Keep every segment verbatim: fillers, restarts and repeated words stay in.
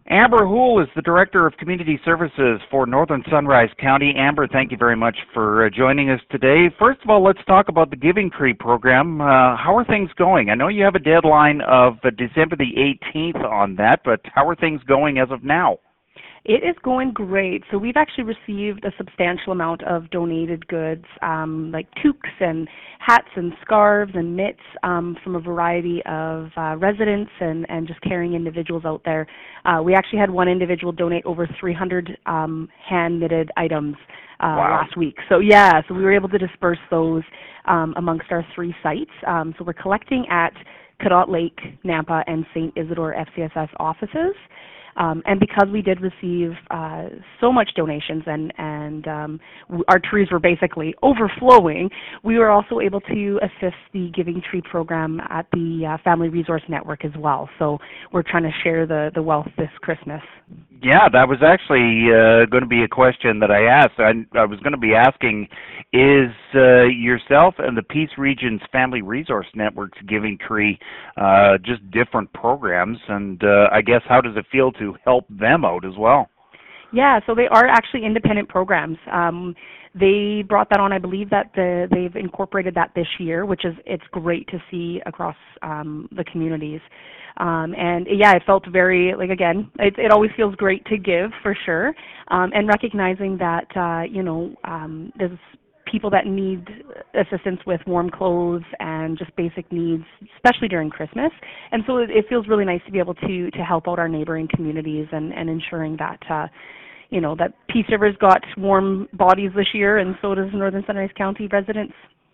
Amber Houle is the Director of Community Services for Northern Sunrise County. Amber, thank you very much for uh, joining us today. First of all, let's talk about the Giving Tree program. Uh, how are things going? I know you have a deadline of uh, December the eighteenth on that, but how are things going as of now? It is going great. So we've actually received a substantial amount of donated goods, um, like toques and hats and scarves and mitts um, from a variety of uh, residents and, and just caring individuals out there. Uh, we actually had one individual donate over three hundred um, hand-knitted items uh, wow. last week. So yeah, so we were able to disperse those um, amongst our three sites. Um, so we're collecting at Cadott Lake, Nampa, and Saint Isidore F C S S offices. Um, and because we did receive uh, so much donations and, and um, w- our trees were basically overflowing, we were also able to assist the Giving Tree program at the uh, Family Resource Network as well. So we're trying to share the, the wealth this Christmas. Yeah, that was actually uh, going to be a question that I asked. I, I was going to be asking, is uh, yourself and the Peace Region's Family Resource Network's Giving Tree uh, just different programs? And uh, I guess how does it feel to help them out as well? Yeah, so they are actually independent programs. Um, they brought that on. I believe that the, they've incorporated that this year, which is it's great to see across um, the communities. Um, and yeah, it felt very, like again, it, it always feels great to give for sure. Um, and recognizing that, uh, you know, um, there's people that need assistance with warm clothes and just basic needs, especially during Christmas. And so it, it feels really nice to be able to, to help out our neighboring communities and, and ensuring that, uh, you know, that Peace River's got warm bodies this year, and so does Northern Sunrise County residents.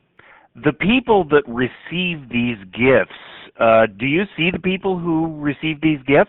The people that receive these gifts, uh, do you see the people who receive these gifts?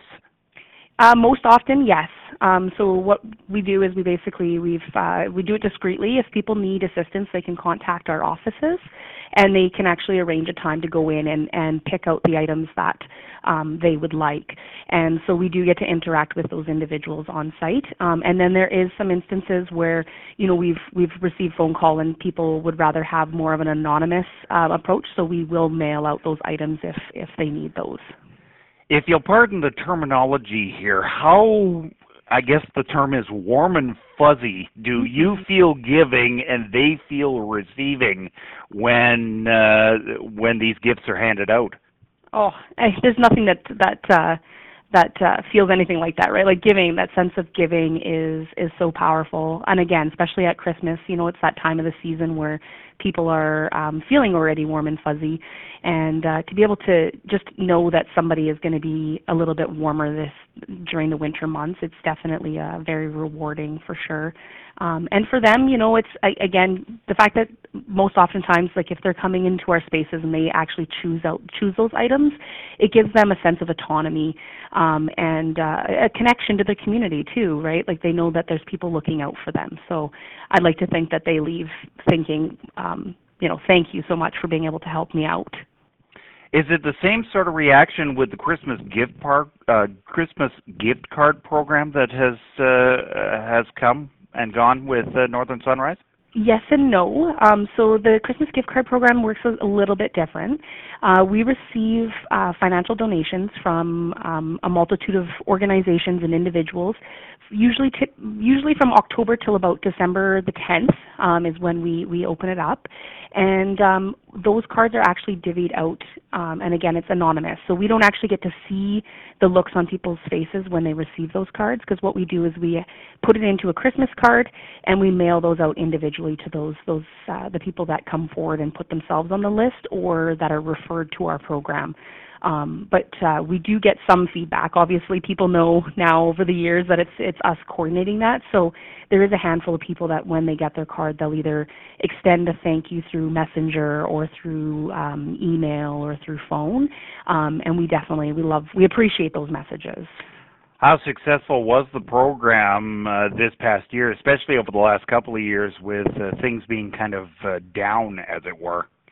Uh, most often, yes. Um, so what we do is we basically we've uh, we do it discreetly. If people need assistance, they can contact our offices, and they can actually arrange a time to go in and, and pick out the items that um, they would like. And so we do get to interact with those individuals on site. Um, and then there is some instances where you know we've we've received phone call and people would rather have more of an anonymous uh, approach. So we will mail out those items if if they need those. If you'll pardon the terminology here, how, I guess the term is warm and fuzzy, do you feel giving and they feel receiving when uh, when these gifts are handed out? Oh, I, there's nothing that that uh, that uh, feels anything like that, right? Like giving, that sense of giving is is so powerful. And again, especially at Christmas, you know, it's that time of the season where people are um, feeling already warm and fuzzy, and uh, to be able to just know that somebody is going to be a little bit warmer this during the winter months, it's definitely uh, very rewarding for sure. Um, and for them, you know, it's again the fact that most oftentimes, like if they're coming into our spaces and they actually choose out choose those items, it gives them a sense of autonomy um, and uh, a connection to the community too, right? Like they know that there's people looking out for them. So I'd like to think that they leave thinking, um, you know, thank you so much for being able to help me out. Is it the same sort of reaction with the Christmas gift part, uh, Christmas gift card program that has uh, has come and gone with uh, Northern Sunrise? Yes and no. Um, so the Christmas gift card program works a little bit different. Uh, we receive uh, financial donations from um, a multitude of organizations and individuals. Usually, t- usually from October till about December the tenth um, is when we, we open it up. And um, those cards are actually divvied out. Um, and again, it's anonymous. So we don't actually get to see the looks on people's faces when they receive those cards, because what we do is we put it into a Christmas card and we mail those out individually to those those uh, the people that come forward and put themselves on the list or that are referred to our program. Um, but uh, we do get some feedback. Obviously, people know now over the years that it's it's us coordinating that. So there is a handful of people that when they get their card, they'll either extend a thank you through Messenger or through um, email or through phone. Um, and we definitely we love we appreciate those messages. How successful was the program uh, this past year, especially over the last couple of years with uh, things being kind of uh, down, as it were?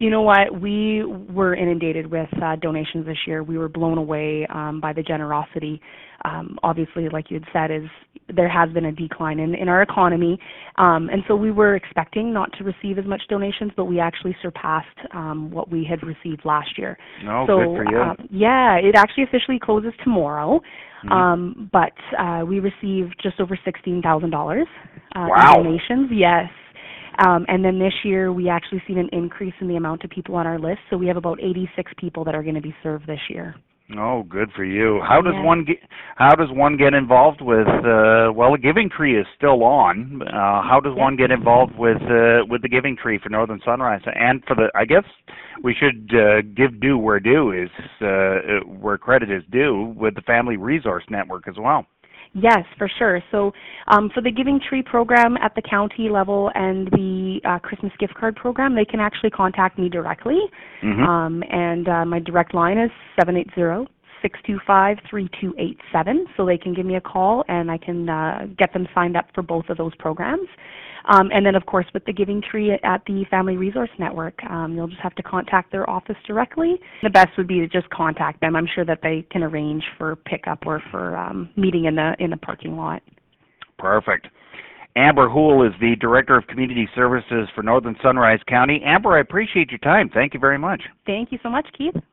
You know what? We were inundated with uh, donations this year. We were blown away um, by the generosity. Um, obviously, like you had said, is there has been a decline in, in our economy, um, and so we were expecting not to receive as much donations, but we actually surpassed um, what we had received last year. Oh, so, good for you. Uh, yeah, it actually officially closes tomorrow, mm-hmm. um, but uh, we received just over sixteen thousand dollars uh, wow. in donations. Yes. Um, and then this year, we actually seen an increase in the amount of people on our list. So we have about eighty-six people that are going to be served this year. Oh, good for you. How does yeah. one get? How does one get involved with? Uh, well, the Giving Tree is still on. Uh, how does yeah. one get involved with uh, with the Giving Tree for Northern Sunrise? And for the, I guess we should uh, give due where due is, uh, where credit is due, with the Family Resource Network as well. Yes, for sure. So um, for the Giving Tree program at the county level and the uh, Christmas gift card program, they can actually contact me directly. Mm-hmm. Um, and uh, my direct line is seven eight zero, six two five, three two eight seven. So they can give me a call and I can uh, get them signed up for both of those programs. Um, and then, of course, with the Giving Tree at the Family Resource Network, um, you'll just have to contact their office directly. The best would be to just contact them. I'm sure that they can arrange for pickup or for um, meeting in the in the parking lot. Perfect. Amber Houle is the Director of Community Services for Northern Sunrise County. Amber, I appreciate your time. Thank you very much. Thank you so much, Keith.